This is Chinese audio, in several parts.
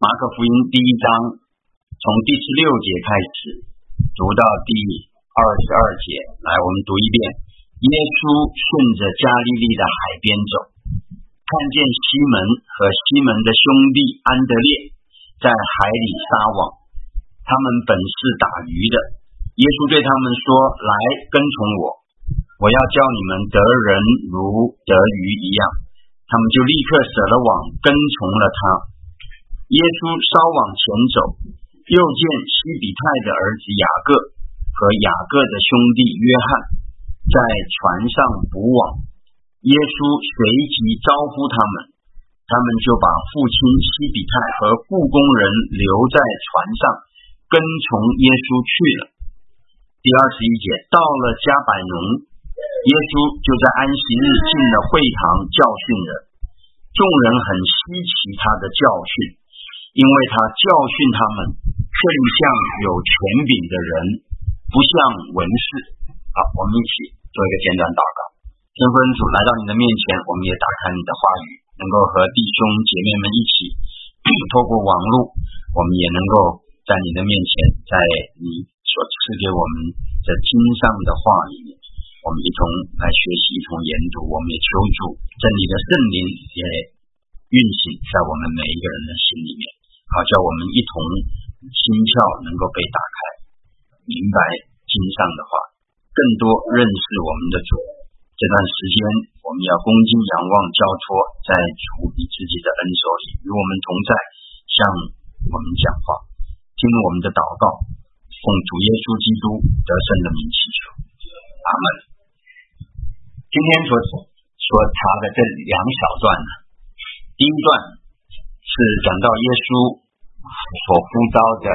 马可福音第1章从第16节开始读到第22节，来我们读一遍。耶稣顺着加利利的海边走，看见西门和西门的兄弟安德烈在海里撒网，他们本是打鱼的。耶稣对他们说，来跟从我，我要叫你们得人如得鱼一样。他们就立刻舍了网，跟从了他。耶稣稍往前走，又见西比泰的儿子雅各和雅各的兄弟约翰在船上捕网，耶稣随即招呼他们，他们就把父亲西比泰和雇工人留在船上，跟从耶稣去了。第21节，到了加百农，耶稣就在安息日进了会堂教训人，众人很稀奇他的教训，因为他教训他们更像有权柄的人，不像文士。好，我们一起做一个简短祷告。天父恩主，来到你的面前，我们也打开你的话语，能够和弟兄姐妹们一起透过网络，我们也能够在你的面前，在你所赐给我们的经上的话里面，我们一同来学习，一同研读。我们也求主真理的圣灵也运行在我们每一个人的心里面，好叫我们一同心窍能够被打开，明白经上的话，更多认识我们的主。这段时间我们要恭敬仰望交托在主你自己的恩手里，与我们同在，向我们讲话。听我们的祷告，奉主耶稣基督得胜的名祈求，阿门。今天所查的这2小段呢，第一段是讲到耶稣所呼召的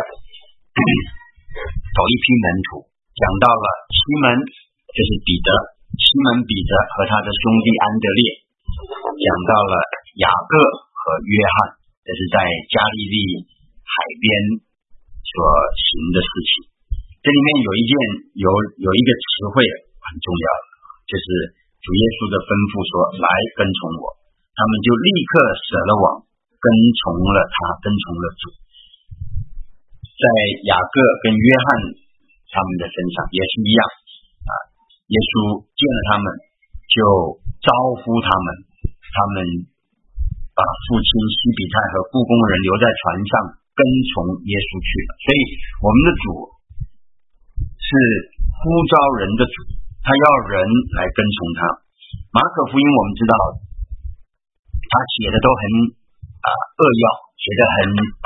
头一批门徒，讲到了西门，就是彼得，西门彼得和他的兄弟安德烈，讲到了雅各和约翰，这是在加利利海边所行的事情。这里面有一个词汇很重要的，就是主耶稣的吩咐说，来跟从我，他们就立刻舍了网，跟从了他，跟从了主。在雅各跟约翰他们的身上也是一样啊，耶稣见了他们，就招呼他们，他们把父亲西比泰和雇工人留在船上，跟从耶稣去了。所以我们的主是呼召人的主，他要人来跟从他。马可福音我们知道他写的都很扼要，写的很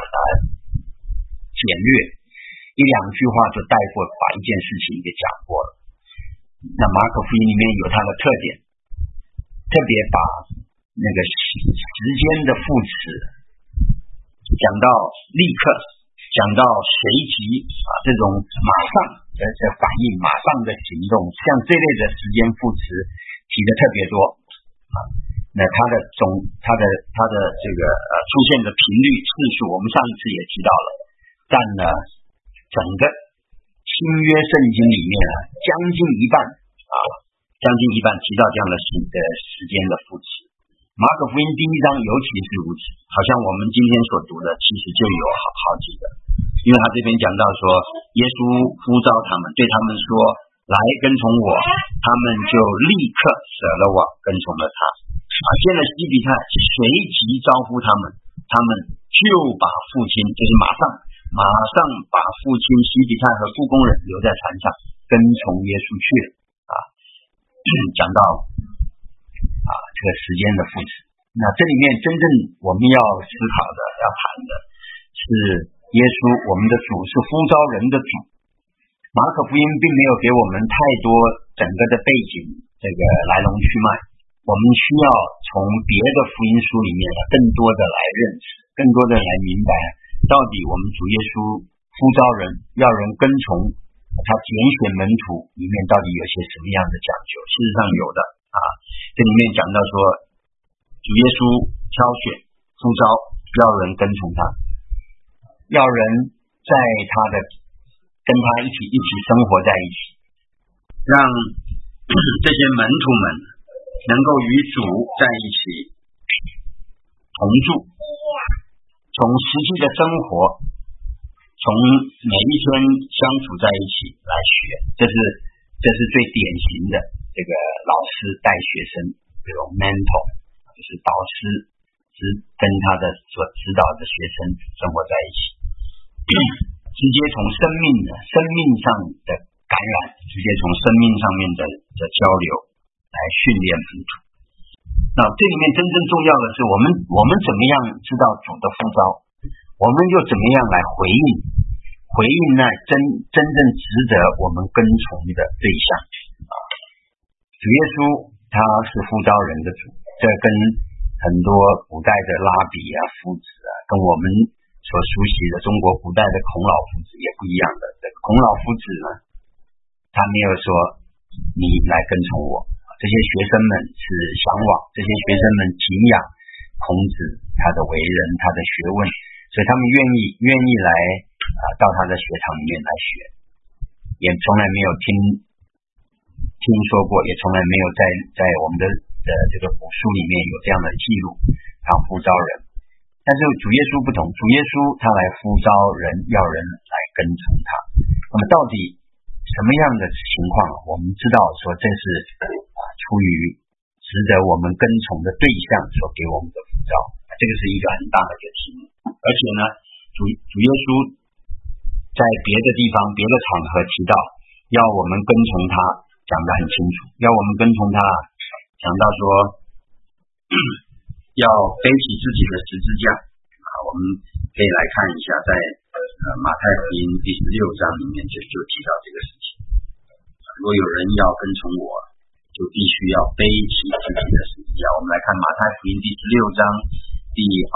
简略，一两句话就带过，把一件事情给讲过了。那马可福音里面有它的特点，特别把那个时间的副词讲到立刻，讲到随即这种马上的反应，马上的行动，像这类的时间副词提的特别多那它的这个出现的频率次数，我们上一次也提到了，占了整个新约圣经里面将近一半提到这样的时间的副词。马可福音第1章尤其是如此，好像我们今天所读的其实就有好几个，因为他这边讲到说，耶稣呼召他们，对他们说，来跟从我，他们就立刻舍了网，跟从了他。见了西比泰，随即招呼他们，他们就把父亲，就是马上把父亲西比泰和雇工人留在船上，跟从耶稣去了讲到这个时间的副词。那这里面真正我们要思考的，要谈的是耶稣，我们的主是呼召人的主。马可福音并没有给我们太多整个的背景，这个来龙去脉，我们需要从别的福音书里面更多的来认识，更多的来明白到底我们主耶稣呼召人，要人跟从他拣选门徒里面到底有些什么样的讲究。事实上有的这里面讲到说，主耶稣挑选呼召要人跟从他，要人在他的跟他一起生活在一起，让这些门徒们能够与主在一起同住， 从实际的生活，从每一天相处在一起来学，这是最典型的这个老师带学生这种 mentor， 就是导师跟他的所指导的学生生活在一起，直接从生命上的感染，直接从生命上面的交流来训练门徒。那这里面真正重要的是我们怎么样知道主的呼召，我们又怎么样来回应那真正值得我们跟从的对象啊。主耶稣他是呼召人的主，这跟很多古代的拉比啊、夫子啊，跟我们所熟悉的中国古代的孔老夫子也不一样的。这个孔老夫子呢，他没有说你来跟从我，这些学生们是向往，这些学生们敬仰孔子他的为人，他的学问，所以他们愿意来到他的学堂里面来学，也从来没有听说过，也从来没有在我们的这个古书里面有这样的记录，他呼召人。但是主耶稣不同，主耶稣他来呼召人，要人来跟从他。那么到底什么样的情况，我们知道说这是出于值得我们跟从的对象所给我们的呼召，这个是一个很大的一个题目。而且呢，主耶稣在别的地方别的场合提到要我们跟从他，讲得很清楚，要我们跟从他，讲到说要背起自己的十字架我们可以来看一下，在马太福音第16章里面就提到这个事情。如果有人要跟从我，就必须要背起自己的十字架。我们来看马太福音第16章第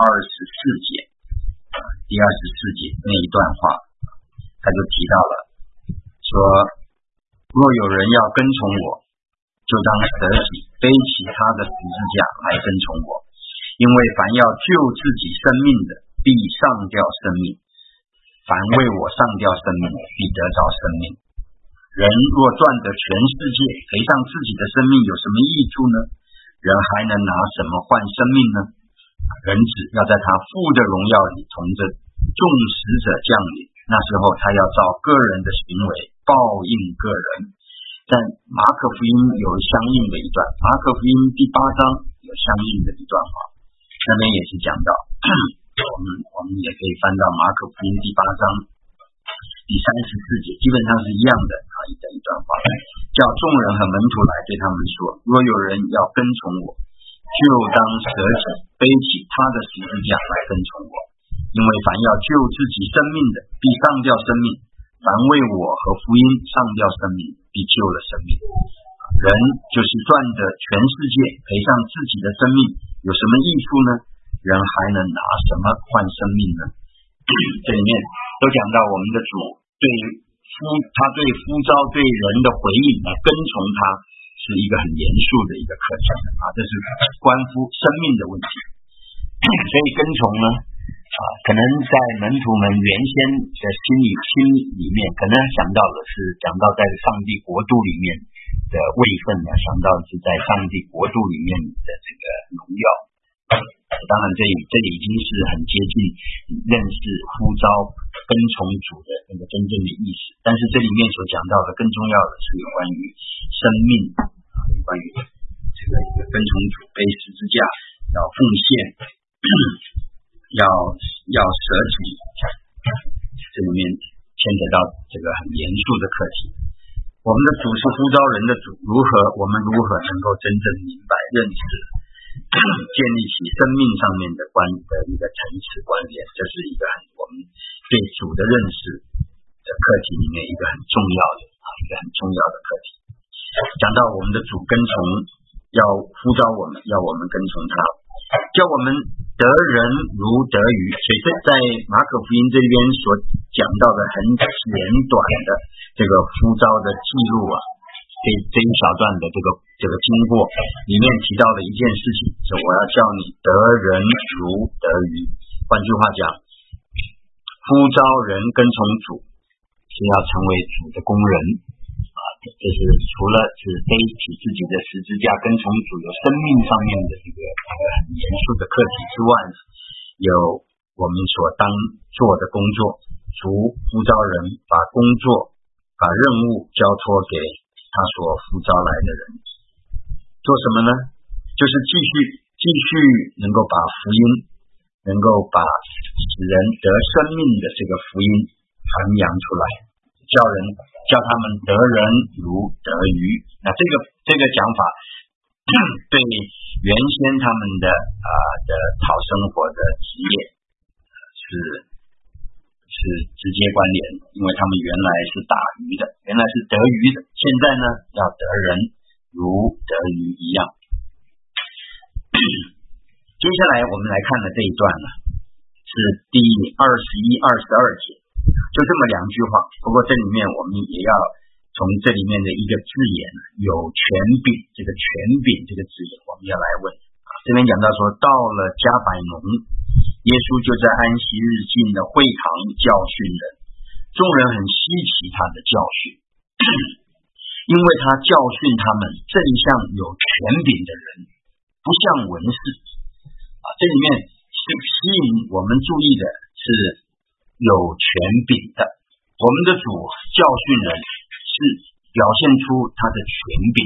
24节，第24节那一段话，他就提到了说，若有人要跟从我，就当舍己，背起他的十字架来跟从我。因为凡要救自己生命的，必上吊生命；凡为我上吊生命的，必得着生命。人若赚得全世界，赔上自己的生命，有什么益处呢？人还能拿什么换生命呢？人子要在他父的荣耀里同着众使者降临，那时候他要照个人的行为报应个人。在马可福音有相应的一段，马可福音第8章有相应的一段话，那边也是讲到我们也可以翻到马可福音第8章第34节，基本上是一样的一段话，叫众人和门徒来对他们说，若有人要跟从我，就当舍己，背起他的十字架来跟从我。因为凡要救自己生命的，必上吊生命；凡为我和福音上吊生命，必救了生命。人就是赚得全世界，赔上自己的生命，有什么益处呢？人还能拿什么换生命呢？这里面都讲到我们的主他对呼召对人的回应来跟从他，是一个很严肃的一个课程这是关乎生命的问题。所以跟从呢可能在门徒们原先的心里面，可能想到的是讲到在上帝国度里面的位分想到是在上帝国度里面的这个荣耀。当然这里已经是很接近认识呼召跟从主的那个真正的意思，但是这里面所讲到的更重要的是有关于生命有关于这个跟从主背十字架要奉献要舍己，这里面牵扯到这个很严肃的课题。我们的主是呼召人的主，我们如何能够真正明白认识建立起生命上面的一个层次观点，这是一个我们对主的认识的课题里面一个很重要的课题。讲到我们的主跟从，要呼召我们，要我们跟从他，叫我们得人如得鱼。所以在马可福音这边所讲到的很简短的这个呼召的记录这一小段的这个经过里面提到的一件事情，是我要叫你得人如得鱼。换句话讲，呼召人跟从主是要成为主的工人这是除了是背起自己的十字架跟从主有生命上面的这个很严肃的课题之外，有我们所当做的工作，主呼召人把工作把任务交托给他所呼召来的人，做什么呢？就是继续能够把福音，能够把使人得生命的这个福音传扬出来，叫他们得人如得鱼。那这个讲法对原先他们的讨生活的职业是直接关联的，因为他们原来是打鱼的，原来是得鱼的，现在呢要得人如得鱼一样。接下来我们来看的这一段呢，是第21、22节，就这么两句话。不过这里面我们也要从这里面的一个字眼，有权柄，这个权柄这个字眼我们要来问。这边讲到说，到了加百农，耶稣就在安息日进的会堂教训人，众人很稀奇他的教训，因为他教训他们正像有权柄的人，不像文士。这里面是吸引我们注意的是有权柄的，我们的主教训人是表现出他的权柄。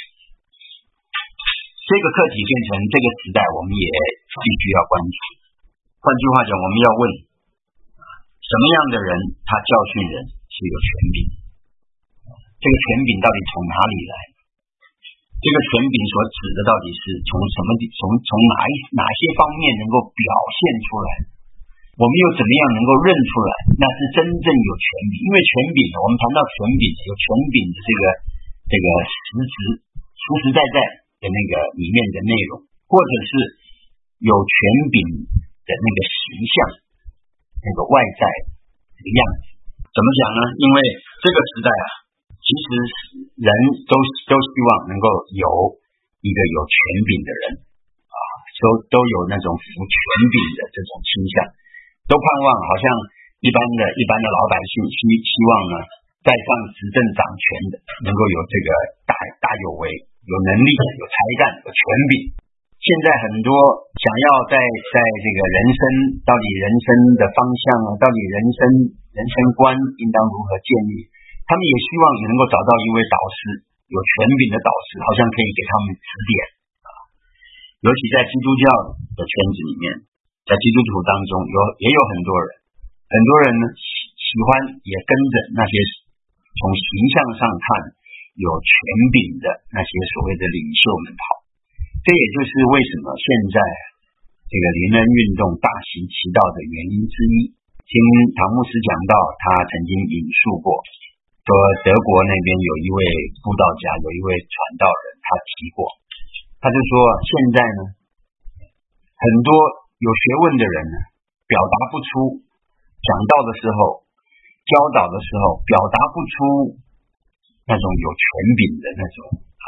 这个课题变成这个时代我们也必须要关注。换句话讲，我们要问什么样的人他教训人是有权柄，这个权柄到底从哪里来，这个权柄所指的到底是从哪些方面能够表现出来，我们又怎么样能够认出来那是真正有权柄。因为权柄，我们谈到权柄，有权柄的这个实实在在的那个里面的内容，或者是有权柄的那个形象，那个外在这个样子。怎么讲呢？因为这个时代其实人都希望能够有一个有权柄的人都有那种服权柄的这种倾向，都盼望好像一般的老百姓希望呢，在上执政掌权的能够有这个大有为，有能力，有才干，有权柄。现在很多想要在这个人生，到底人生的方向到底人生观应当如何建立，他们也希望也能够找到一位导师，有权柄的导师，好像可以给他们指点。尤其在基督教的圈子里面，在基督徒当中也有很多人呢喜欢也跟着那些从形象上看有权柄的那些所谓的领袖们跑。这也就是为什么现在这个灵恩运动大行其道的原因之一。听唐牧师讲到，他曾经引述过说，德国那边有一位布道家，有一位传道人，他提过，他就说现在呢，很多有学问的人呢，表达不出，讲道的时候，教导的时候，表达不出那种有权柄的那种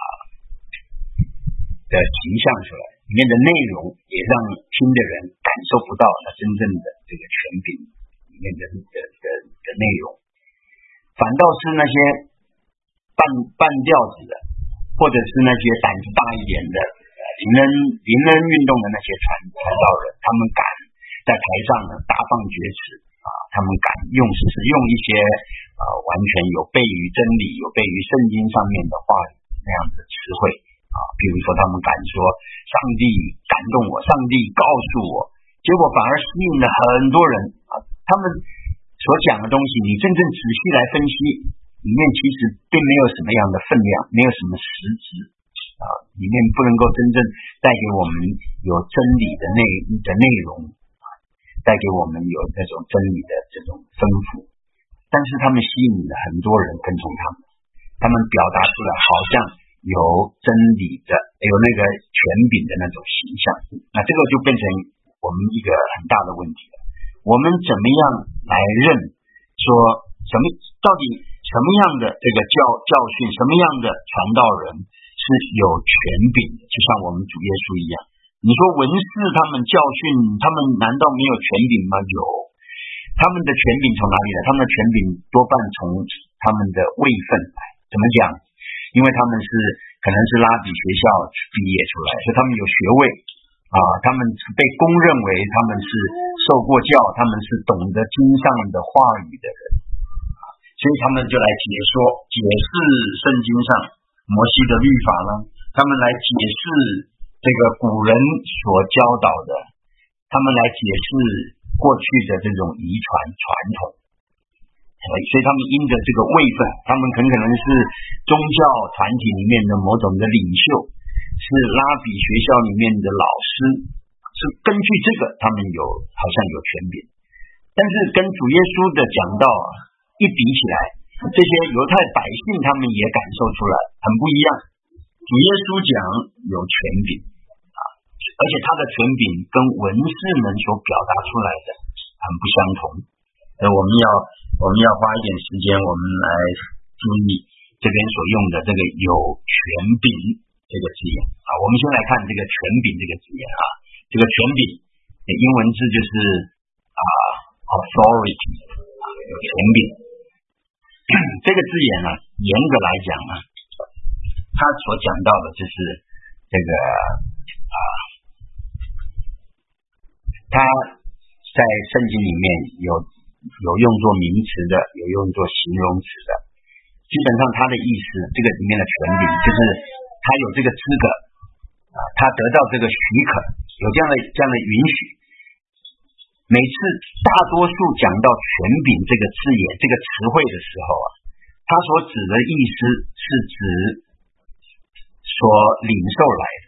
的形象出来，里面的内容也让听的人感受不到他真正的这个权柄里面的内容，反倒是那些半吊子的，或者是那些胆子大一点的灵恩运动的那些传道人，他们敢在台上呢大放厥词他们敢使用一些完全有悖于真理，有悖于圣经上面的话语那样的词汇比如说他们敢说上帝感动我，上帝告诉我，结果反而吸引了很多人他们所讲的东西你真正仔细来分析，里面其实并没有什么样的分量，没有什么实质里面不能够真正带给我们有真理的内容带给我们有那种真理的这种丰富，但是他们吸引了很多人跟从他们表达出来好像有真理的，有那个权柄的那种形象。那这个就变成我们一个很大的问题了。我们怎么样来认说到底什么样的这个教训，什么样的传道人是有权柄的，就像我们主耶稣一样。你说文士他们教训，他们难道没有权柄吗？有，他们的权柄从哪里来？他们的权柄多半从他们的位分来。怎么讲？因为他们可能是拉比学校毕业出来，所以他们有学位他们被公认为他们是受过教，他们是懂得经上的话语的人，所以他们就来解释圣经上摩西的律法呢，他们来解释这个古人所教导的，他们来解释过去的这种遗传传统，所以他们因着这个位分，他们很可能是宗教团体里面的某种的领袖，是拉比学校里面的老师，是根据这个他们好像有权柄，但是跟主耶稣的讲道一比起来，这些犹太百姓他们也感受出来很不一样。主耶稣讲有权柄而且他的权柄跟文士们所表达出来的很不相同，我们要花一点时间，我们来注意这边所用的这个有权柄这个字眼我们先来看这个权柄这个字眼这个权柄的英文字就是authority 有权柄这个字眼呢，严格来讲呢，他所讲到的就是这个他在圣经里面有用作名词的，有用作形容词的，基本上他的意思，这个里面的权柄就是他有这个资格他得到这个许可，有这样的允许。每次大多数讲到权柄这个字眼这个词汇的时候他所指的意思是指所领受来的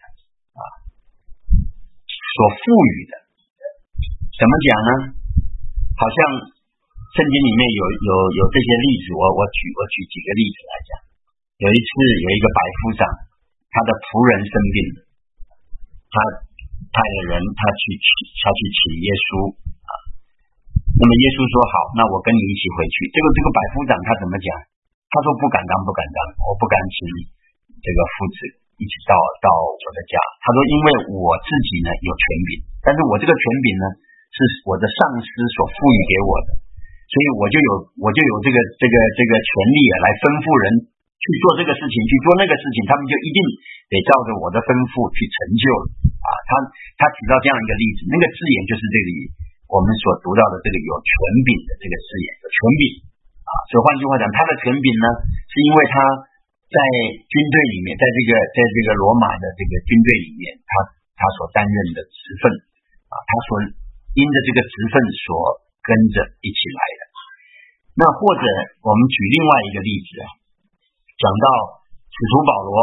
所赋予的。怎么讲呢？好像圣经里面有这些例子，我举几个例子来讲。有一次有一个百夫长，他的仆人生病了，他派了人他去请耶稣那么耶稣说好，那我跟你一起回去。这个百夫长他怎么讲？他说不敢当，我不敢请这个夫子一起到我的家。他说因为我自己呢有权柄，但是我这个权柄呢是我的上司所赋予给我的，所以我就有这个权利来吩咐人去做这个事情，去做那个事情，他们就一定得照着我的吩咐去成就了他举到这样一个例子，那个字眼就是这里我们所读到的这个有权柄的这个字眼，有权柄所以换句话讲，他的权柄呢是因为他在军队里面，在这个罗马的这个军队里面，他所担任的职分他所因着这个职分所跟着一起来的。那或者我们举另外一个例子讲到使徒保罗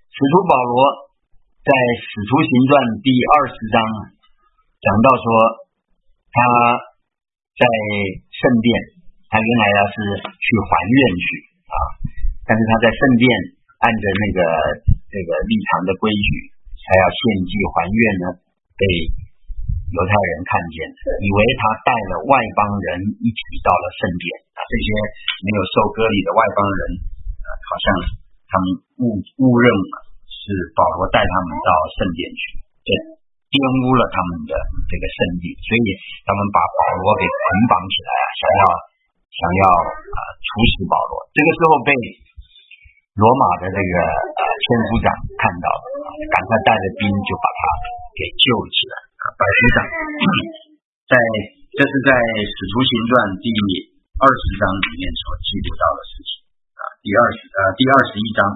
在使徒行传第20章讲到说他在圣殿，他原来是去还愿去但是他在圣殿按着这个立场的规矩，他要献祭还愿呢，被犹太人看见，以为他带了外邦人一起到了圣殿这些没有受割礼的外邦人好像他们误认是保罗带他们到圣殿去，这玷污了他们的这个圣地，所以他们把保罗给捆绑起来想要处死保罗。这个时候被罗马的这个千夫长看到了，赶快带着兵就把他给救起来。百夫长这是在使徒行传第20章里面所记录到的事情第21章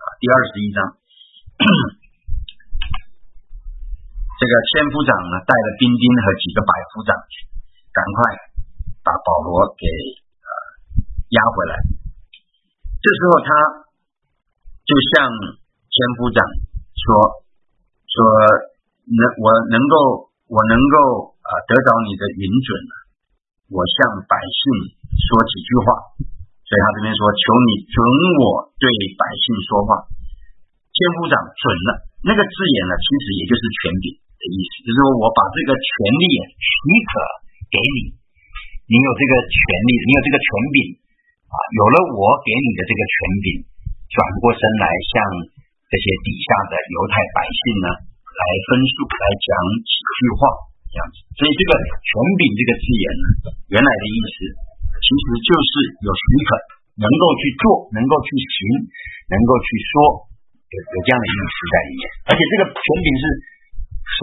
这个千夫长呢带了兵丁和几个百夫长去，赶快把保罗给押回来。这时候他就向千夫长说我能够得着你的允准我向百姓说几句话。所以他这边说求你准我对百姓说话。千夫长准了，那个字眼呢其实也就是权柄的意思，就是说我把这个权利许可给你，你有这个权利，你有这个权柄有了我给你的这个权柄，转过身来向这些底下的犹太百姓呢来分述，来讲几句话这样子。所以这个权柄这个字眼呢，原来的意思其实就是有许可，能够去做，能够去行，能够去说，有这样的意思在里面。而且这个权柄是所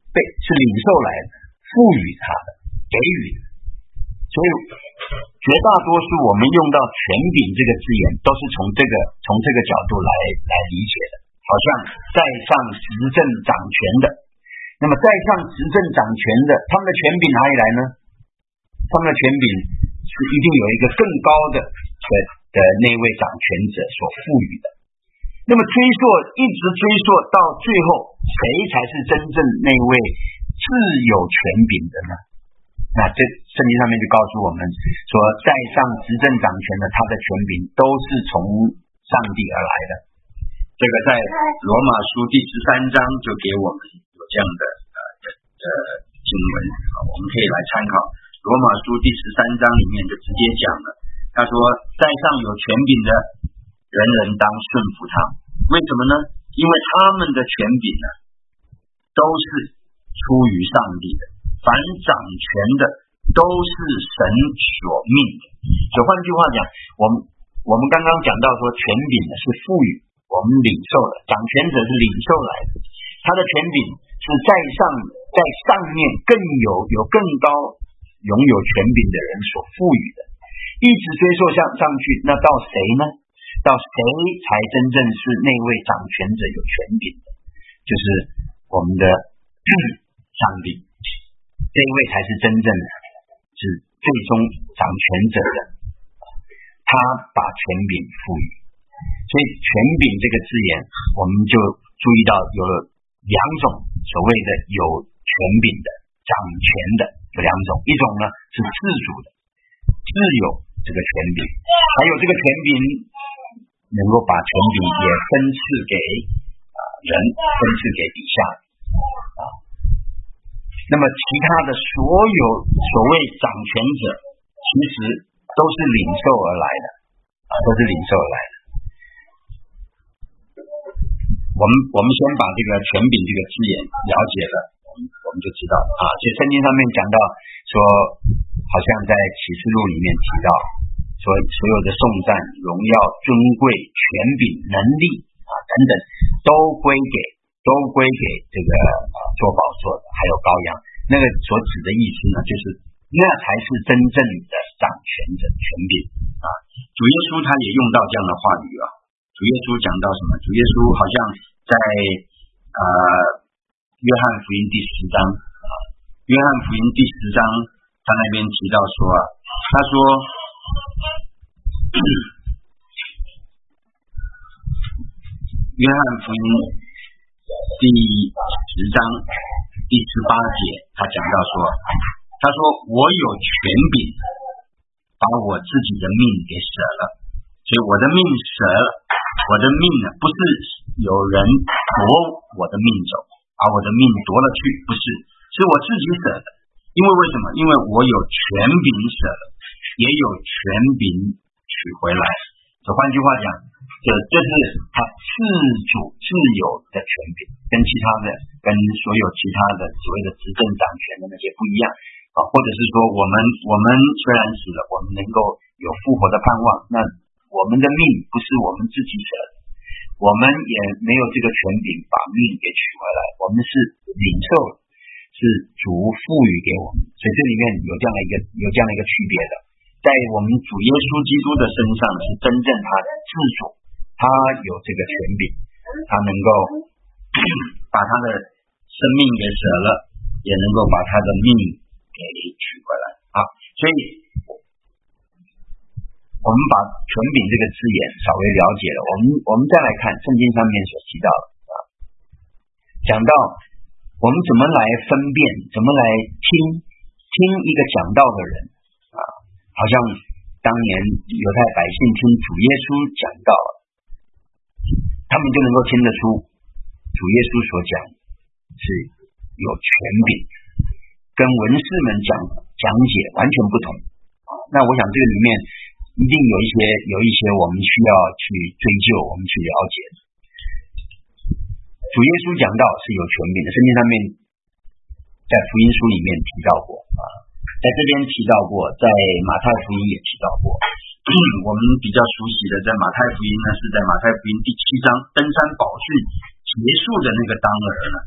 是领受来的，赋予他的，给予的。所以绝大多数我们用到权柄这个字眼，都是从这个角度来理解的，好像在上执政掌权的。那么在上执政掌权的，他们的权柄哪里来呢？他们的权柄是一定有一个更高的那位掌权者所赋予的。那么一直追溯到最后，谁才是真正那位自有权柄的呢？那这圣经上面就告诉我们说，在上执政掌权的，他的权柄都是从上帝而来的。这个在罗马书第13章就给我们有这样的经文，我们可以来参考。罗马书第13章里面就直接讲了，他说在上有权柄的人人当顺服他。为什么呢？因为他们的权柄呢都是出于上帝的，凡掌权的都是神所命的。所以换句话讲，我们刚刚讲到说，权柄呢是赋予，我们领受的，掌权者是领受来的，他的权柄是在上面更有更高拥有权柄的人所赋予的，一直追溯上去，那到谁呢？到谁才真正是那位掌权者有权柄的？就是我们的上帝，这一位才是真正的是最终掌权者的，他把权柄赋予。所以权柄这个字眼，我们就注意到有了两种所谓的有权柄的掌权的，有两种，一种呢是自主的，自有这个权柄，还有这个权柄能够把权柄也分赐给人，分赐给底下那么其他的所有所谓掌权者，其实都是领受而来的都是领受而来的。我们先把这个权柄这个字眼了解了，我们就知道所以圣经上面讲到说，好像在启示录里面提到说，所有的颂赞、荣耀、尊贵、权柄、能力等等，都归给这个做宝座的，还有羔羊。那个所指的意思呢，就是那才是真正的掌权者权柄主耶稣他也用到这样的话语主耶稣讲到什么？主耶稣好像在约翰福音第10章约翰福音第10章他那边提到说他说约翰福音第10章第18节，他讲到说，他说我有权柄把我自己的命给舍了，所以我的命舍了，我的命呢不是有人夺我的命走，把我的命夺了去，不是，是我自己舍的。因为为什么？因为我有权柄舍了，也有权柄取回来。换句话讲，这是他自主自有的权柄，跟所有其他的所谓的执政掌权的那些不一样或者是说我们虽然死了，我们能够有复活的盼望，那我们的命不是我们自己舍的，我们也没有这个权柄把命给取回来，我们是领受，是主赋予给我们。所以这里面有这样的一个区别的，在我们主耶稣基督的身上是真正他自主，他有这个权柄，他能够把他的生命给舍了，也能够把他的命给取回来所以我们把权柄这个字眼稍微了解了，我们再来看圣经上面所提到的讲到我们怎么来分辨，怎么来听一个讲道的人好像当年犹太百姓听主耶稣讲道，他们就能够听得出主耶稣所讲是有权柄，跟文士们讲解完全不同那我想这个里面一定有一些我们需要去追究，我们去了解。主耶稣讲道是有权柄的，圣经上面在福音书里面提到过在这边提到过，在马太福音也提到过我们比较熟悉的在马太福音呢，是在马太福音第7章登山宝训结束的那个当儿呢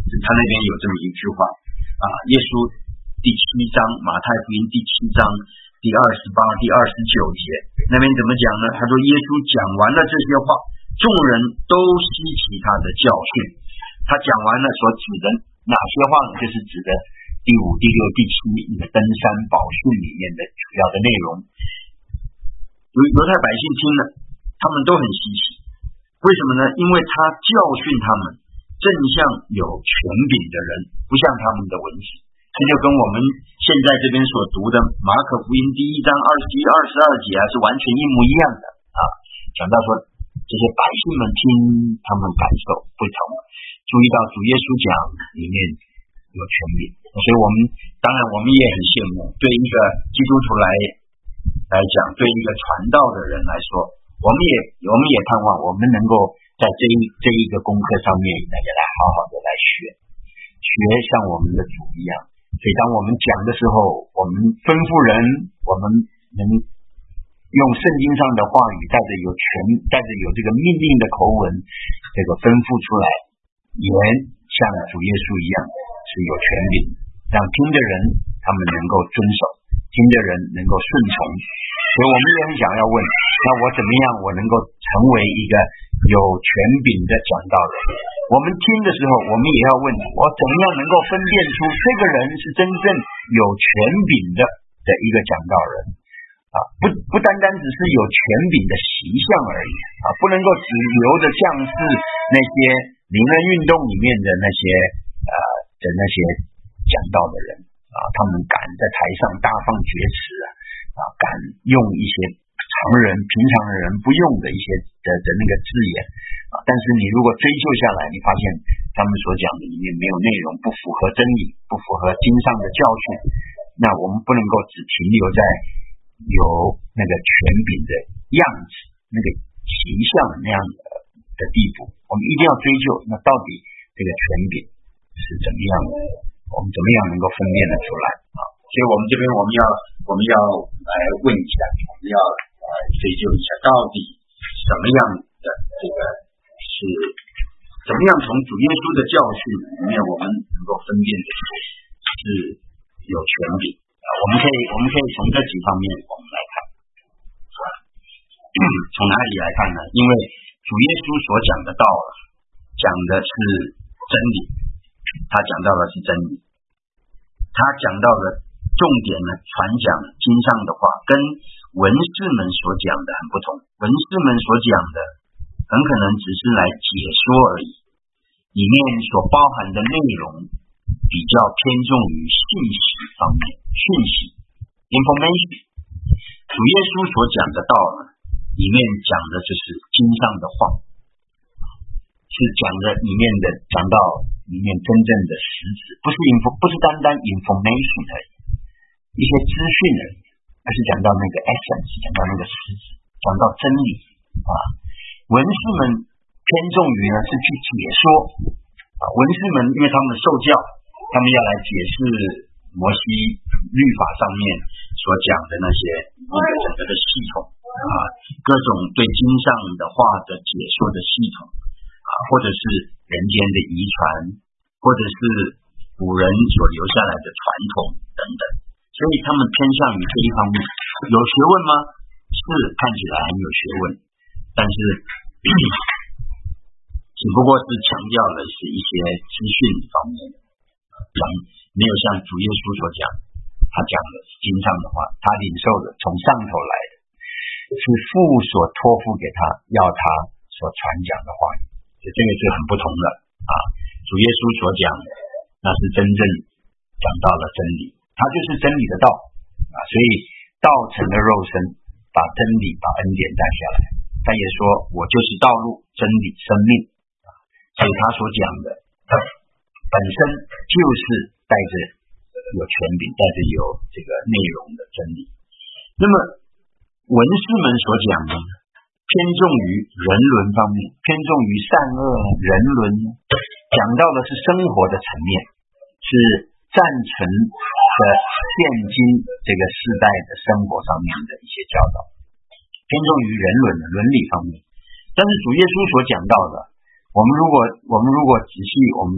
他那边有这么一句话啊，耶稣第7章，马太福音第7章第28、第29节，那边怎么讲呢？他说耶稣讲完了这些话，众人都稀奇他的教训。他讲完了所指的哪些话呢？就是指的第5、第6、第7那个登山宝训里面的主要的内容。犹太百姓听了，他们都很稀奇。为什么呢？因为他教训他们正像有权柄的人，不像他们的文士。这就跟我们现在这边所读的马可福音第1章21、22节是完全一模一样的啊。讲到说这些百姓们听，他们感受不同，注意到主耶稣讲里面有权柄，所以当然我们也很羡慕，对一个基督徒来讲，对一个传道的人来说，我们也盼望我们能够在这一个功课上面大家来好好的来学像我们的主一样。所以当我们讲的时候，我们吩咐人，我们能用圣经上的话语带着有这个命令的口吻，这个吩咐出来，也像主耶稣一样是有权柄，让听的人他们能够遵守，听的人能够顺从。所以我们也很想要问，那我怎么样我能够成为一个有权柄的讲道人？我们听的时候，我们也要问，我怎么样能够分辨出这个人是真正有权柄的一个讲道人啊？不单单只是有权柄的习相而已啊，不能够只留着像是那些灵恩运动里面的那些讲道的人啊，他们敢在台上大放厥词啊，敢用一些平常人不用的一些的那个字眼啊，但是你如果追究下来，你发现他们所讲的里面没有内容，不符合真理，不符合经上的教训，那我们不能够只停留在有那个权柄的样子，那个形象那样的地步，我们一定要追究，那到底这个权柄是怎么样的，我们怎么样能够分辨得出来啊？所以我们这边我们要来问一下，我们要追究一下，到底什么样的这个是怎么样从主耶稣的教训里面我们能够分辨的是有权柄啊？我们可以从这几方面我们来看。从哪里来看呢？因为主耶稣所讲的道讲的是真理，他讲到的是真理，他讲到的重点呢，传讲经上的话跟文士们所讲的很不同。文士们所讲的很可能只是来解说而已，里面所包含的内容比较偏重于信息方面，讯息 information。 主耶稣所讲的道呢，里面讲的就是经上的话，是讲到里面真正的实质，不是单单 information 而已，一些资讯而已，而是讲到那个 essence， 讲到那个实质，讲到真理啊。文士们偏重于呢是去解说啊，文士们因为他们受教，他们要来解释摩西律法上面所讲的那些整个的系统啊，各种对经上的话的解说的系统啊，或者是人间的遗传，或者是古人所留下来的传统等等，所以他们偏向于这一方面。有学问吗？是，看起来很有学问，但是只不过是强调的是一些资讯方面的，没有像主耶稣所讲，他讲的是经上的话，他领受的从上头来的，是父所托付给他，要他所传讲的话语，这个是很不同的啊。主耶稣所讲的，那是真正讲到了真理，他就是真理的道啊，所以道成了肉身，把真理把恩典带下来。他也说我就是道路真理生命啊，所以他所讲的本身就是带着有权柄，带着有这个内容的真理。那么文士们所讲的偏重于人伦方面，偏重于善恶人伦，讲到的是生活的层面，是暂存的现今这个世代的生活上面的一些教导，偏重于人伦的伦理方面。但是主耶稣所讲到的，我们如果仔细我们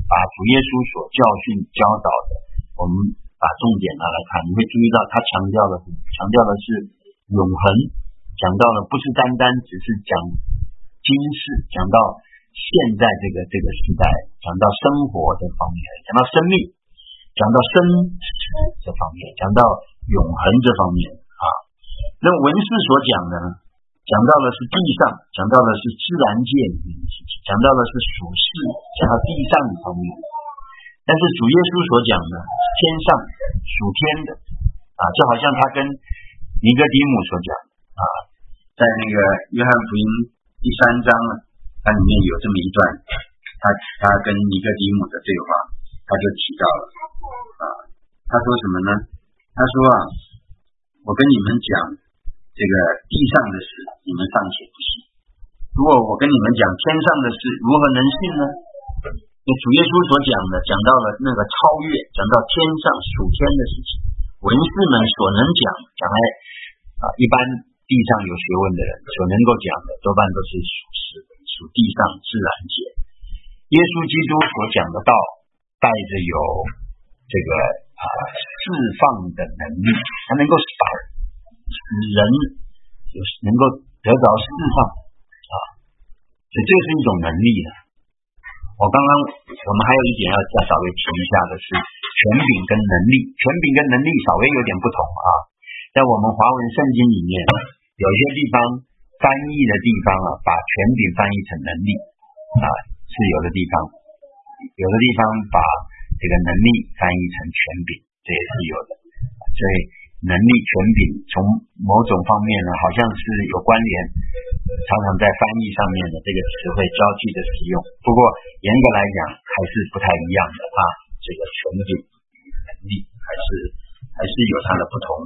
把主耶稣所教训教导的，我们把重点拿来看，你会注意到他强调的是永恒，讲到的不是单单只是讲今世，讲到现在这个时代，讲到生活这方面，讲到生命，讲到生死这方面，讲到永恒这方面啊。那文士所讲的呢，讲到的是地上，讲到的是自然界里面的事情，讲到的是属世，讲到地上的方面。但是主耶稣所讲的是天上属天的啊，就好像他跟尼哥底母所讲啊，在那个约翰福音第3章呢，它里面有这么一段，他跟尼哥底母的对话，他就提到了啊，他说什么呢？他说啊，我跟你们讲这个地上的事，你们尚且不信，如果我跟你们讲天上的事，如何能信呢？那主耶稣所讲的，讲到了那个超越，讲到天上属天的事情，文士们所能讲来啊，一般地上有学问的人所能够讲的，多半都是属世的，属地上自然界。耶稣基督所讲的道，带着有这个释放的能力，它能够使人能够得着释放啊，所以这是一种能力呢。我们还有一点要稍微提一下的是权柄跟能力，权柄跟能力稍微有点不同啊。在我们华文圣经里面，有些地方翻译的地方啊，把权柄翻译成能力啊，是有的地方把这个能力翻译成权柄，这也是有的。所以能力权柄从某种方面呢，好像是有关联，常常在翻译上面的这个词汇交替的使用。不过严格来讲还是不太一样的啊，这个权柄能力还是有它的不同。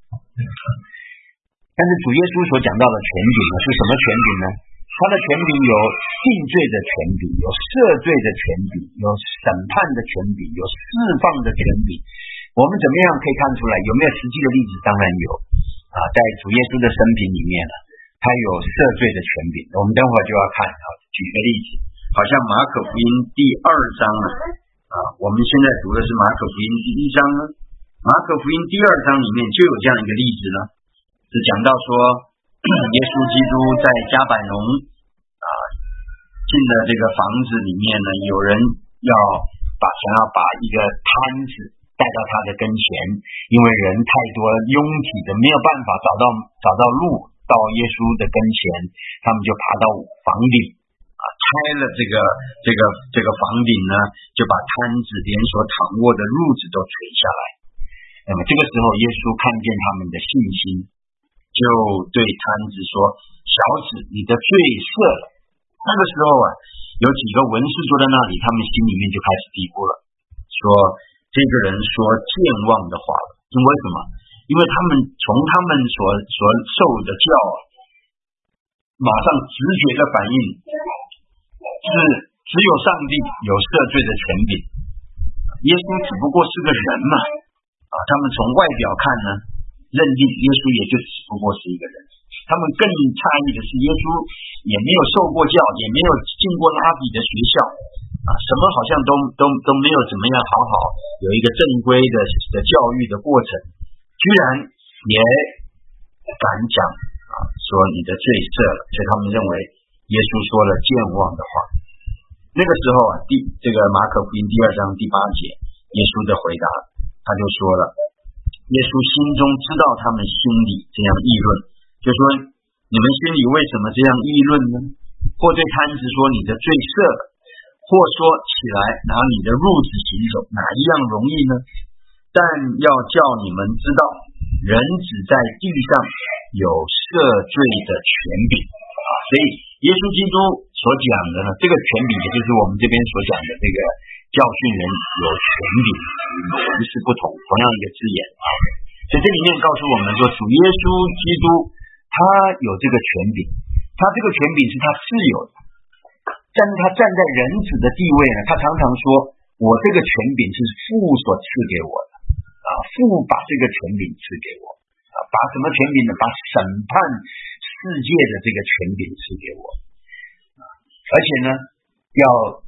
但是主耶稣所讲到的权柄呢，是什么权柄呢？他的权柄有定罪的权柄，有赦罪的权柄，有审判的权柄，有释放的权柄。我们怎么样可以看出来？有没有实际的例子？当然有啊，在主耶稣的生平里面呢，他有赦罪的权柄。我们等会儿就要看啊，举个例子，好像马可福音第2章啊，我们现在读的是马可福音第1章呢，马可福音第2章里面就有这样一个例子呢，是讲到说耶稣基督在加百农进了这个房子里面呢，有人想要把一个摊子带到他的跟前，因为人太多拥挤的没有办法找到路到耶稣的跟前，他们就爬到房顶拆了这个房顶呢，就把摊子连所躺卧的褥子都垂下来。那么这个时候耶稣看见他们的信心，就对摊子说，小子，你的罪赦了。那个时候有几个文士坐在那里，他们心里面就开始嘀咕了，说这个人说健忘的话了。因为什么？因为他们从他们所受的教马上直觉的反应是只有上帝有赦罪的权柄，耶稣只不过是个人嘛他们从外表看呢，认定耶稣也就只不过是一个人。他们更诧异的是，耶稣也没有受过教，也没有进过拉比的学校什么好像都没有怎么样好有一个正规的教育的过程，居然也敢讲说你的罪赦了。所以他们认为耶稣说了健忘的话。那个时候这个马可福音第2章第8节，耶稣的回答，他就说了，耶稣心中知道他们心里这样议论，就说你们心里为什么这样议论呢？或对摊子说你的罪赦了，或说起来拿你的褥子行走，哪一样容易呢？但要叫你们知道，人只在地上有赦罪的权柄所以耶稣基督所讲的呢，这个权柄也就是我们这边所讲的这个教训人有权柄，与文士不同，同样一个字眼所以这里面告诉我们说，主耶稣基督他有这个权柄，他这个权柄是他自有的，但是他站在人子的地位呢，他常常说我这个权柄是父所赐给我的父把这个权柄赐给我把什么权柄呢？把审判世界的这个权柄赐给我而且呢，要透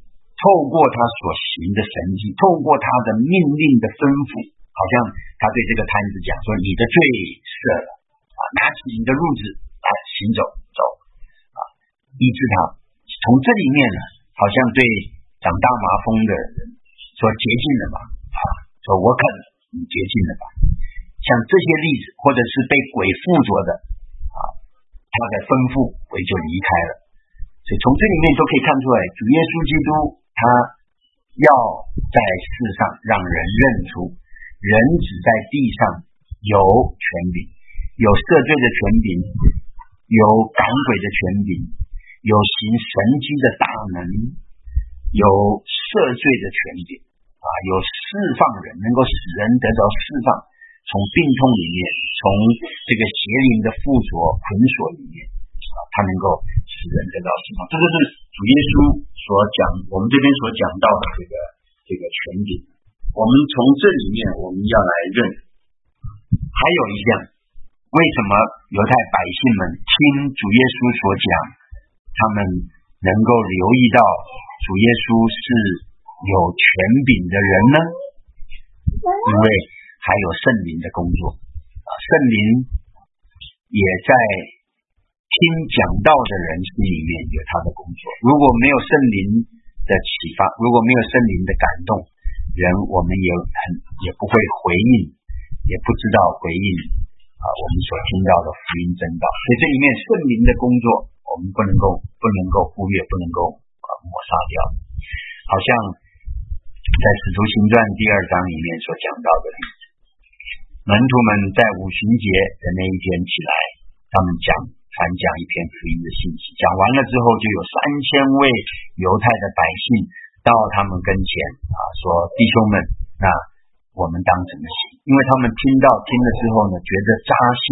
透过他所行的神迹，透过他的命令的吩咐，好像他对这个摊子讲说，你的罪赦了啊，拿起你的褥子来行走啊，医治他。从这里面呢，好像对长大麻风的人说洁净了吧啊，说我肯你洁净了吧。像这些例子，或者是被鬼附着的啊，他的吩咐鬼就离开了。所以从这里面都可以看出来，主耶稣基督他要在世上让人认出人只在地上有权柄，有赦罪的权柄，有赶鬼的权柄，有行神迹的大能，有赦罪的权柄啊，有释放人，能够使人得到释放，从病痛里面，从这个邪灵的附着捆锁里面啊，他能够使人得到释放。这就是主耶稣所讲，我们这边所讲到的这个权柄。我们从这里面我们要来认，还有一项，为什么犹太百姓们听主耶稣所讲，他们能够留意到主耶稣是有权柄的人呢？因为还有圣灵的工作啊，圣灵也在听讲道的人心里面有他的工作。如果没有圣灵的启发，如果没有圣灵的感动，人我们也不会回应，也不知道回应啊我们所听到的福音真道。所以这里面圣灵的工作，我们不能够忽略，不能够抹杀掉。好像在使徒行传第2章里面所讲到的例子，门徒们在五旬节的那一天起来，他们传讲一篇福音的信息，讲完了之后，就有3000位犹太的百姓到他们跟前啊，说弟兄们，那我们当怎么行？因为他们听了之后呢，觉得扎心。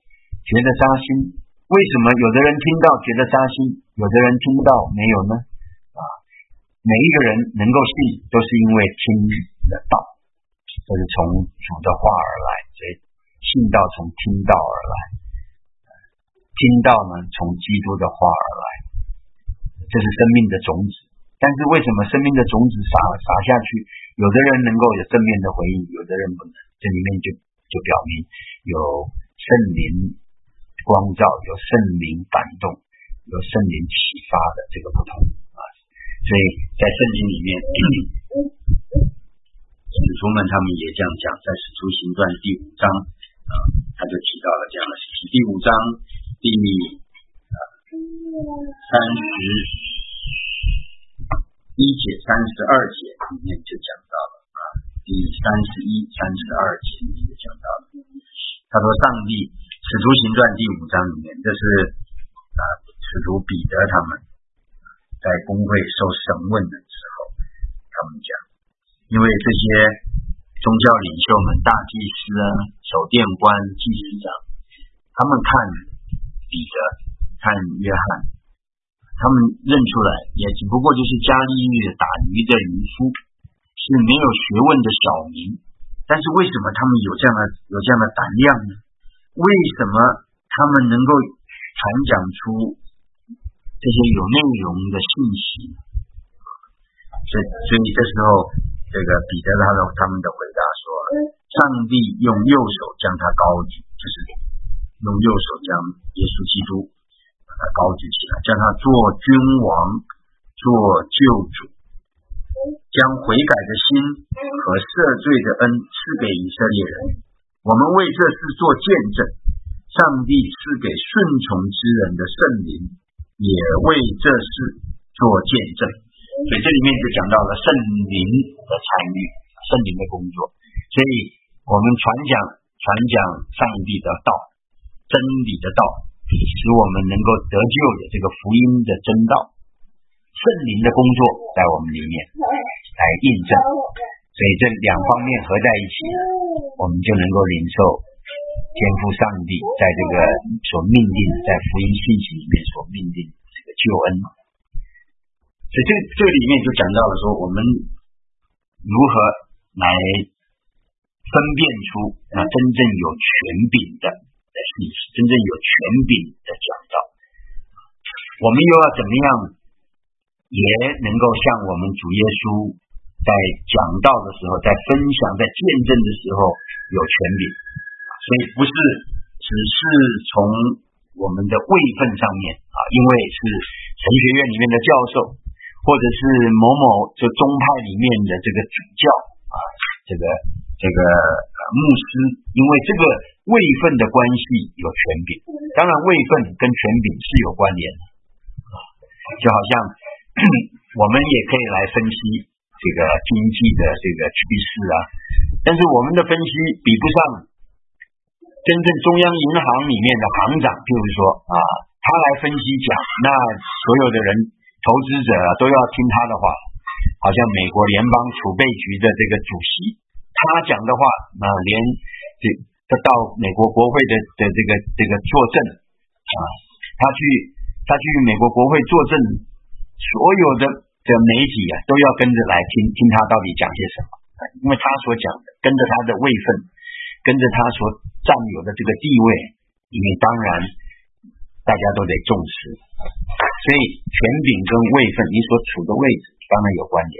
为什么有的人听到觉得扎心，有的人听不到没有呢？啊，每一个人能够信，都是因为听了道，这是从主的话而来，所以信道从听道而来，听道呢从基督的话而来，这是生命的种子。但是为什么生命的种子撒下去，有的人能够有正面的回应，有的人不能？这里面就表明有圣灵光照，有圣灵感动，有圣灵启发的这个不同啊。所以在圣经里面，使徒们他们也这样讲，在使徒行传第5章啊，他就提到了这样的事情。第5章第31节、32节里面就讲到了啊，第31、32节里面就讲到了。他说，上帝使徒行传第5章里面，这是使徒彼得他们在公会受审问的时候，他们讲，因为这些宗教领袖们、大祭司啊、守殿官、祭司长，他们看彼得、看约翰，他们认出来，也只不过就是加利利的打鱼的渔夫，是没有学问的小民。但是为什么他们有这样的胆量呢？为什么他们能够传讲出这些有内容的信息？所以这时候，这个彼得他们的回答说，上帝用右手将他高举，就是用右手将耶稣基督把他高举起来，将他做君王，做救主，将悔改的心和赦罪的恩赐给以色列人。我们为这事做见证，上帝赐给顺从之人的圣灵，也为这事做见证。所以这里面就讲到了圣灵的参与，圣灵的工作。所以我们传讲上帝的道，真理的道，使我们能够得救的这个福音的真道，圣灵的工作在我们里面来印证。所以这两方面合在一起，我们就能够领受天父上帝在这个所命令，在福音信息里面所命令这个救恩。所以这里面就讲到了说，我们如何来分辨出那真正有权柄的信息，真正有权柄的讲道。我们又要怎么样也能够像我们主耶稣在讲道的时候，在分享、在见证的时候有权柄，所以不是只是从我们的位分上面因为是神学院里面的教授，或者是某某这宗派里面的这个主教这个牧师，因为这个位分的关系有权柄。当然位分跟权柄是有关联的就好像我们也可以来分析这个经济的这个趋势但是我们的分析比不上真正中央银行里面的行长，譬如说他来分析讲，那所有的人投资者都要听他的话，好像美国联邦储备局的这个主席他讲的话连这到美国国会的这个作证他去美国国会作证，所有的媒体都要跟着来听他到底讲些什么，因为他所讲的跟着他的位分，跟着他所占有的这个地位，因为当然大家都得重视，所以权柄跟位分你所处的位置当然有关联。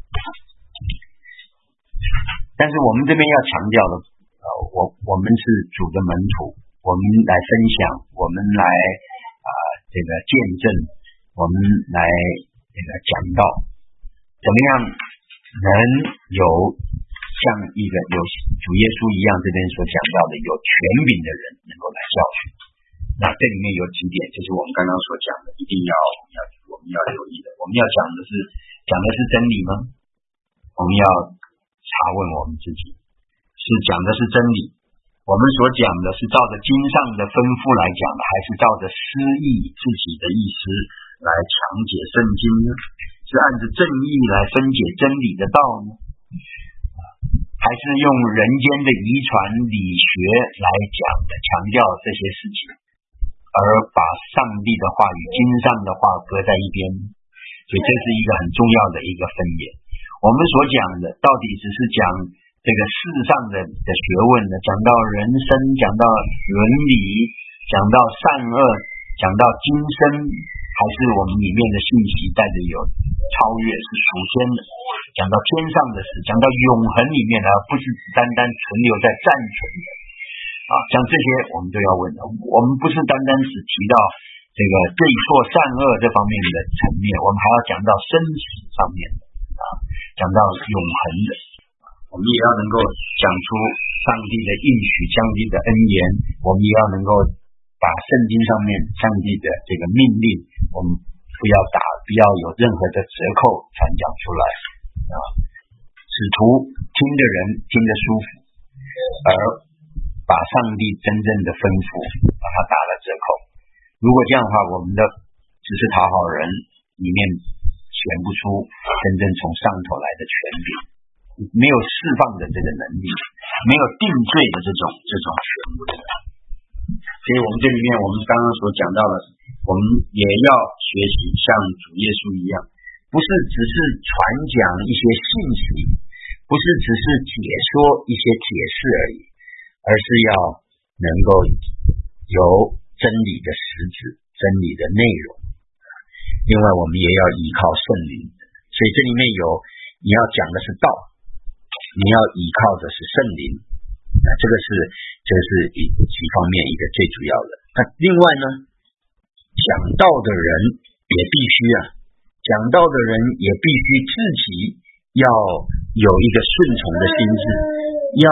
但是我们这边要强调的我们是主的门徒，我们来分享，我们来这个见证，我们来这个讲道，怎么样能有像一个有主耶稣一样这边所讲到的有权柄的人能够来教训。那这里面有几点就是我们刚刚所讲的一定要我们要留意的。我们要讲的是真理吗？我们要查问我们自己，是讲的是真理，我们所讲的是照着经上的吩咐来讲的，还是照着私意自己的意思来强解圣经呢？是按着正义来分解真理的道呢？还是用人间的遗传理学来讲的，强调这些事情，而把上帝的话与经上的话搁在一边？所以这是一个很重要的一个分野。我们所讲的到底只是讲这个世上的学问呢，讲到人生，讲到伦理，讲到善恶，讲到今生，还是我们里面的信息带着有超越，是属天的，讲到天上的事，讲到永恒里面呢，不是只单单存留在暂存的像这些我们都要问的。我们不是单单只提到这个对错善恶这方面的层面，我们还要讲到生死上面的讲到永恒的，我们也要能够讲出上帝的应许，上帝的恩言，我们也要能够把圣经上面上帝的这个命令，我们不要有任何的折扣传讲出来使徒听的人听得舒服，而把上帝真正的吩咐把它打了折扣。如果这样的话，我们的只是讨好人，里面显不出真正从上头来的权柄，没有释放的这个能力，没有定罪的这种权威。所以我们这里面我们刚刚所讲到的，我们也要学习像主耶稣一样，不是只是传讲一些信息，不是只是解说一些解释而已，而是要能够有真理的实质，真理的内容。另外我们也要依靠圣灵，所以这里面有你要讲的是道，你要依靠的是圣灵，这个是几方面一个最主要的。那另外呢，讲道的人也必须讲道的人也必须自己要有一个顺从的心智，要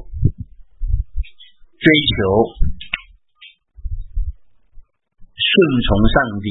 追求顺从上帝，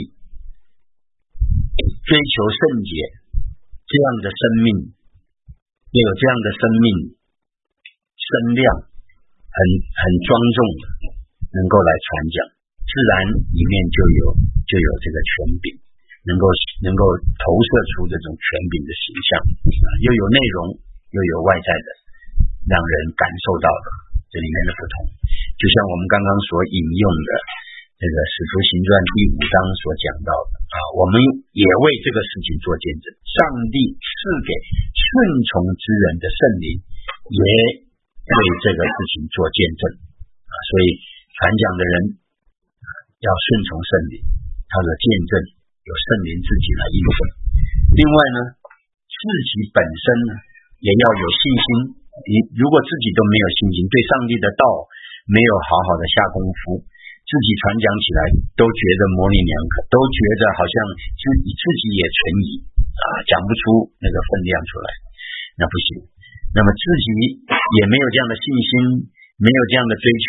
追求圣洁，这样的生命，要有这样的生命声量很庄重的能够来传讲，自然里面就有这个权柄，能够投射出这种权柄的形象，又有内容又有外在的让人感受到的这里面的不同。就像我们刚刚所引用的这个使徒行传第5章所讲到的我们也为这个事情做见证，上帝赐给顺从之人的圣灵也为这个事情做见证所以传讲的人要顺从圣灵，他的见证有圣灵自己来印证。 另外呢，自己本身呢也要有信心。你如果自己都没有信心，对上帝的道没有好好的下功夫，自己传讲起来都觉得模棱两可，都觉得好像自己也存疑讲不出那个分量出来，那不行。那么自己也没有这样的信心，没有这样的追求，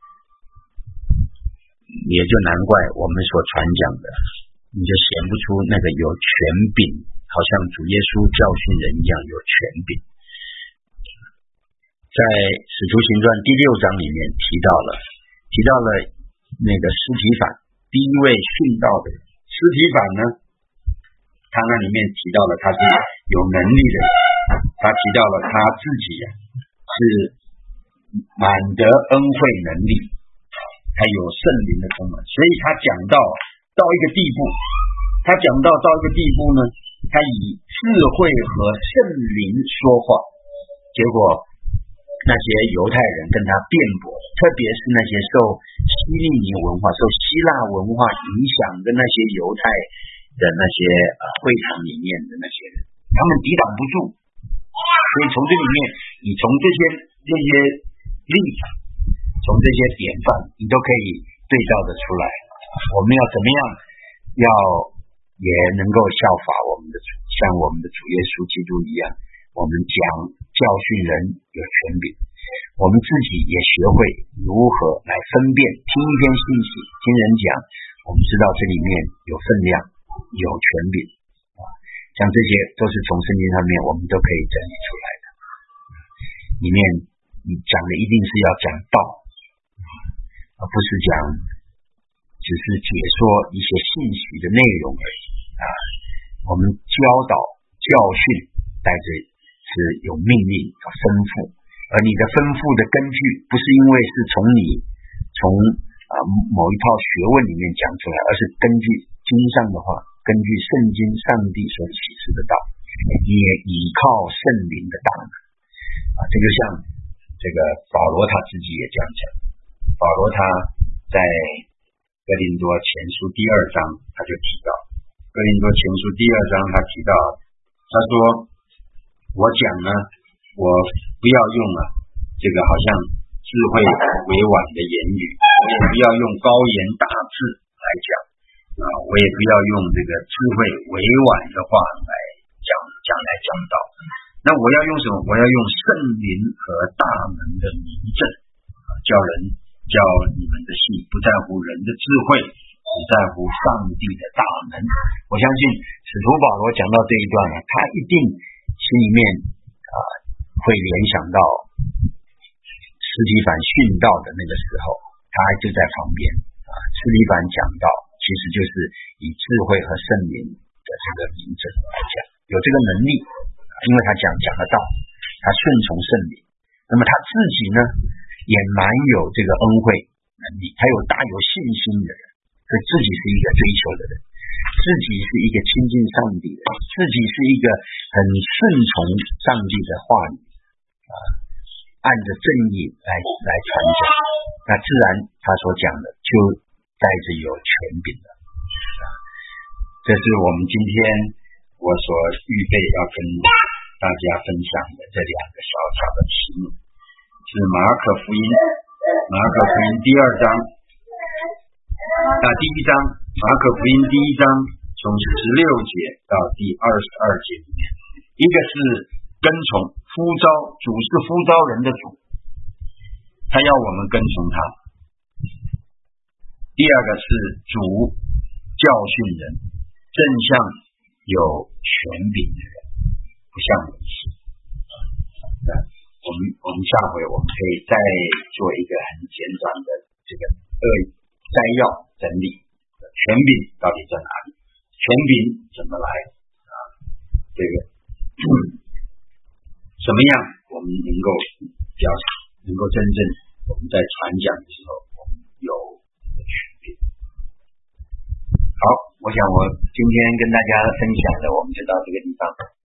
也就难怪我们所传讲的，你就显不出那个有权柄，好像主耶稣教训人一样有权柄。在使徒行传第6章里面提到了那个司提反，第一位殉道的司提反呢，他那里面提到了他是有能力的人，他提到了他自己是满得恩惠能力，还有圣灵的充满，所以他讲到一个地步，呢，他以智慧和圣灵说话，结果那些犹太人跟他辩驳，特别是那些受希利尼文化、受希腊文化影响的那些犹太的那些会场里面的那些人，他们抵挡不住。所以从这里面，你从这些例子，从这些典范，你都可以对照得出来。我们要怎么样，也能够效法像我们的主耶稣基督一样，我们教训人有权柄，我们自己也学会如何来分辨，听一篇信息，听人讲，我们知道这里面有分量，有权柄像这些都是从圣经上面我们都可以整理出来的。里面你讲的一定是要讲道，而不是只是解说一些信息的内容而已我们教导教训带着是有命令有吩咐，而你的吩咐的根据不是因为是从某一套学问里面讲出来，而是根据经上的话，根据圣经上帝所启示的道，你也依靠圣灵的大能这就像这个保罗他自己也这样讲。保罗他在哥林多前书第2章他就提到，哥林多前书第2章他提到，他说我讲呢，我不要用这个好像智慧委婉的言语，我也不要用高言大志来讲我也不要用这个智慧委婉的话来讲道。那我要用什么？我要用圣灵和大能的明证叫你们的信不在乎人的智慧，只在乎上帝的大能。我相信使徒保罗讲到这一段他一定心里面会联想到司提反殉道的那个时候，他就在旁边司提反讲道其实就是以智慧和圣灵的这个明证来讲，有这个能力因为他讲得到，他顺从圣灵，那么他自己呢也蛮有这个恩惠能力，他有大有信心的人，所以自己是一个追求的人，自己是一个亲近上帝的人，自己是一个很顺从上帝的话语按着正义来传讲，那自然他所讲的就带着有权柄的这是我们今天我所预备要跟大家分享的这2个小小的题目，是马可福音第2章第1章，马可福音第1章从16节到第22节里面，一个是跟从呼召，主是呼召人的主，他要我们跟从他。第二个是主教训人，正像有权柄的人，不像勇士。我们下回我们可以再做一个很简短的这个摘要整理，权柄到底在哪里？权柄怎么来这个怎么样我们能够真正我们在传讲的时候我们有权柄。好，我想我今天跟大家分享的我们就到这个地方。